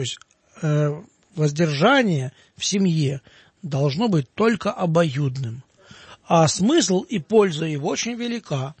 Воздержание в семье должно быть только обоюдным. А смысл и польза его очень велика.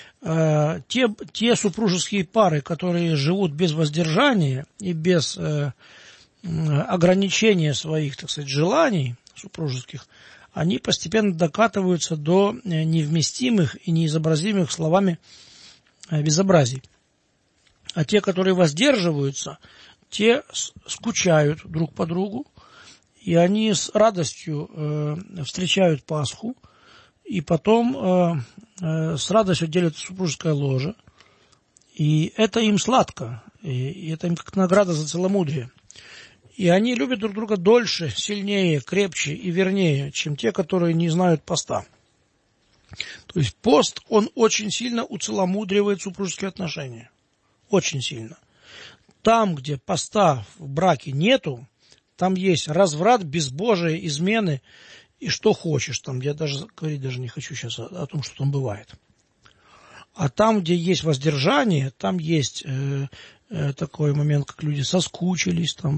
Те супружеские пары, которые живут без воздержания и без ограничения своих, так сказать, желаний супружеских, они постепенно докатываются до невместимых и неизобразимых словами безобразий. А те, которые воздерживаются, те скучают друг по другу, и они с радостью встречают Пасху, и потом с радостью делят супружеское ложе, и это им сладко, и это им как награда за целомудрие. И они любят друг друга дольше, сильнее, крепче и вернее, чем те, которые не знают поста. То есть пост, он очень сильно уцеломудривает супружеские отношения. Очень сильно. Там, где поста в браке нету, там есть разврат, безбожие, измены и что хочешь. Там, я даже говорить даже не хочу сейчас о том, что там бывает. А там, где есть воздержание, там есть такой момент, как люди соскучились, там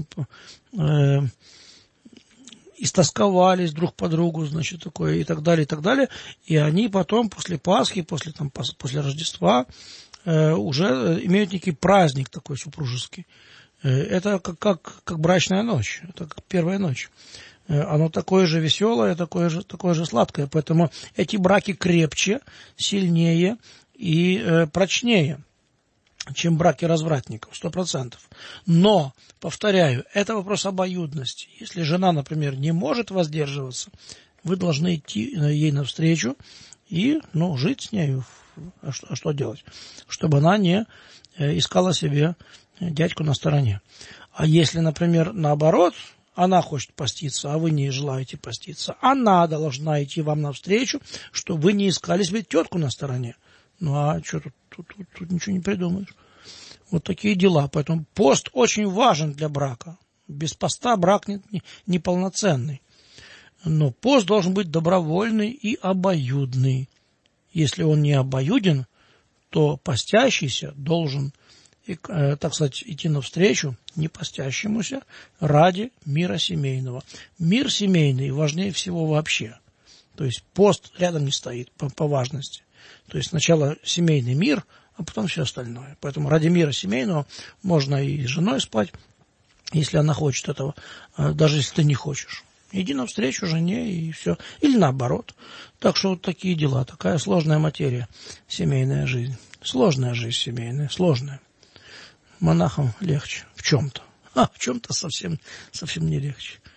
истосковались друг по другу, значит, такое и так далее, и так далее. И они потом после Пасхи, после Рождества уже имеют некий праздник такой супружеский. Это как брачная ночь, это как первая ночь. Оно такое же веселое, такое же сладкое. Поэтому эти браки крепче, сильнее и прочнее, чем браки развратников, 100%. Но, повторяю, это вопрос обоюдности. Если жена, например, не может воздерживаться, вы должны идти ей навстречу и, жить с нею. А что делать? Чтобы она не искала себе дядьку на стороне. А если, например, наоборот, она хочет поститься, а вы не желаете поститься, она должна идти вам навстречу, чтобы вы не искали себе тетку на стороне. А что тут ничего не придумаешь. Вот такие дела. Поэтому пост очень важен для брака. Без поста брак неполноценный. Но пост должен быть добровольный и обоюдный. Если он не обоюден, то постящийся должен, так сказать, идти навстречу непостящемуся ради мира семейного. Мир семейный важнее всего вообще. То есть пост рядом не стоит по важности. То есть сначала семейный мир, а потом все остальное. Поэтому ради мира семейного можно и с женой спать, если она хочет этого, даже если ты не хочешь. Иди навстречу жене и все. Или наоборот. Так что вот такие дела. Такая сложная материя, семейная жизнь. Сложная жизнь семейная, сложная. Монахам легче в чем-то. В чем-то совсем не легче.